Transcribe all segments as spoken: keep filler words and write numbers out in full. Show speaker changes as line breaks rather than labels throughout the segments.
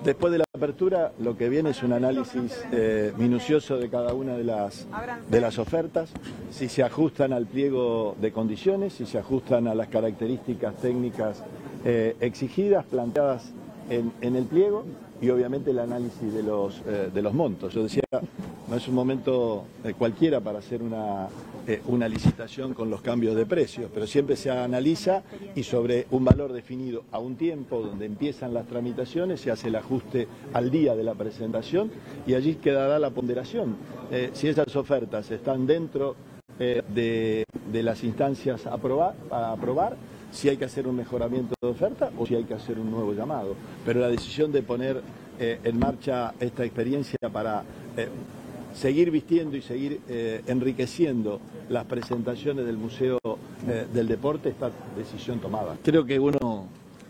Después de la apertura, lo que viene es un análisis eh, minucioso de cada una de las, de las ofertas, si se ajustan al pliego de condiciones, si se ajustan a las características técnicas eh, exigidas, planteadas en, en el pliego, y obviamente el análisis de los, eh, de los montos. Yo decía, no es un momento eh, cualquiera para hacer una, eh, una licitación con los cambios de precios, pero siempre se analiza y sobre un valor definido a un tiempo donde empiezan las tramitaciones se hace el ajuste al día de la presentación y allí quedará la ponderación. Eh, si esas ofertas están dentro eh, de, de las instancias a aprobar, a aprobar, si hay que hacer un mejoramiento de oferta o si hay que hacer un nuevo llamado. Pero la decisión de poner eh, en marcha esta experiencia para eh, seguir vistiendo y seguir eh, enriqueciendo las presentaciones del Museo eh, del Deporte, esta decisión tomada. Creo que uno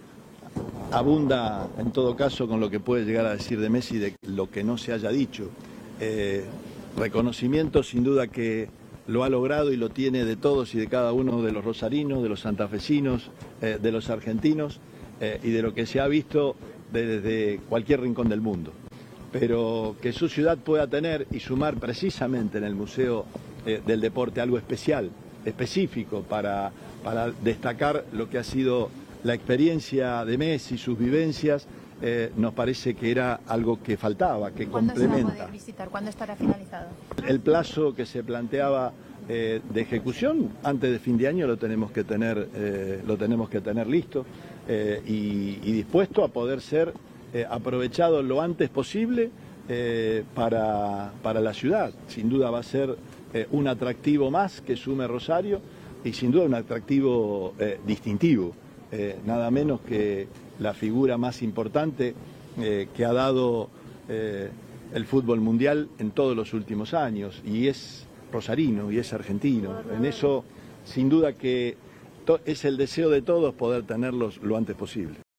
abunda en todo caso con lo que puede llegar a decir de Messi de lo que no se haya dicho. Eh, reconocimiento sin duda que lo ha logrado y lo tiene de todos y de cada uno de los rosarinos, de los santafesinos, eh, de los argentinos eh, y de lo que se ha visto desde cualquier rincón del mundo. Pero que su ciudad pueda tener y sumar precisamente en el Museo eh, del Deporte algo especial, específico para, para destacar lo que ha sido la experiencia de Messi, sus vivencias, Eh, nos parece que era algo que faltaba, que
¿Cuándo
complementa.
se va a poder visitar? ¿Cuándo estará finalizado?
El plazo que se planteaba eh, de ejecución antes de fin de año lo tenemos que tener, eh, lo tenemos que tener listo eh, y, y dispuesto a poder ser eh, aprovechado lo antes posible eh, para, para la ciudad. Sin duda va a ser eh, un atractivo más que sume Rosario y sin duda un atractivo eh, distintivo, eh, nada menos que la figura más importante eh, que ha dado eh, el fútbol mundial en todos los últimos años, y es rosarino y es argentino. En eso, sin duda que es el deseo de todos poder tenerlos lo antes posible.